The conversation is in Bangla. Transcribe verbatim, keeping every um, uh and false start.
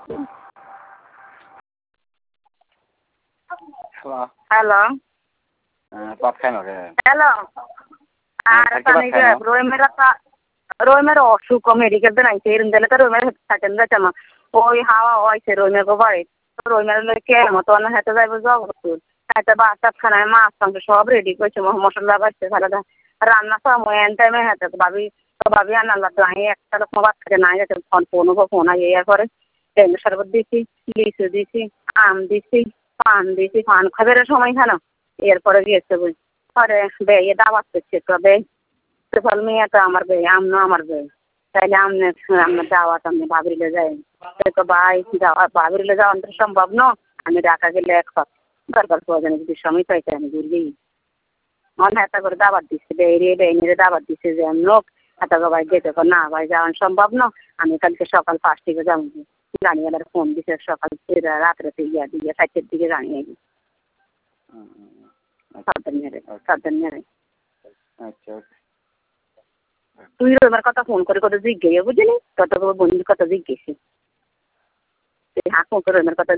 হ্যালো। হ্যালো। ভাত খাই নরে। হ্যালো। আর পানি গে রইমের একটা রইমের অসুখ মেডিকেল তে নাই এরম দিলে তো রইমের থাকেন যাচ্ছে না ওই হাওয়া হয়েছে রইমের গো বাড়ি রইমের কে মতো না হেঁটে যাইব জগৎপুর হেঁটে বাচ্চা খানায় মাছ মাংস সব রেডি করছে মশলা বাড়ছে তাহলে রান্না সময় এন টাইমে হেঁটে ভাবি তো ভাবি আনাল্লা তো আমি একটা লোক বাচ্চাকে নাই গেছে ফোন ফোন ফোন ইয়ে করে লেবু শরবত দিছি লিচু দিছি আম দিছি পান দিছি পান খাবার সময় কেন এরপরে গিয়েছে বুঝ পরে বেয়ে দাওয়াত করছে তবে ফল মেয়ে তো আমার বে আমনো আমার বে তাইলে আমনে আপনার দাওয়াত আপনি ভাবিলে যাই তো ভাই যাওয়া ভাবিলে যাওয়া তো সম্ভব ন আমি ঢাকা গেলে এক দরকার প্রয়োজন যদি সময় পাইতে আমি ঘুরবেই মনে এত করে দাবাত দিচ্ছে বেরিয়ে বেরিয়ে দাবাত দিচ্ছে যে লোক এত ভাই যেতে না ভাই যাওয়ান সম্ভব না আমি কালকে সকাল পাঁচ থেকে যাবো রানিয়ালার ফোন দিছে সকাল রাত্রে ইয়া দিয়ে সাইটের দিকে জানিয়ে দিই সাবধান মেরে সাবধান মেরে আচ্ছা তুই রবিবার কথা ফোন করে করে জিজ্ঞেস বুঝলি কত বন্ধুর কথা জিজ্ঞেসি তুই হাঁ ফোন করে রবিবার কথা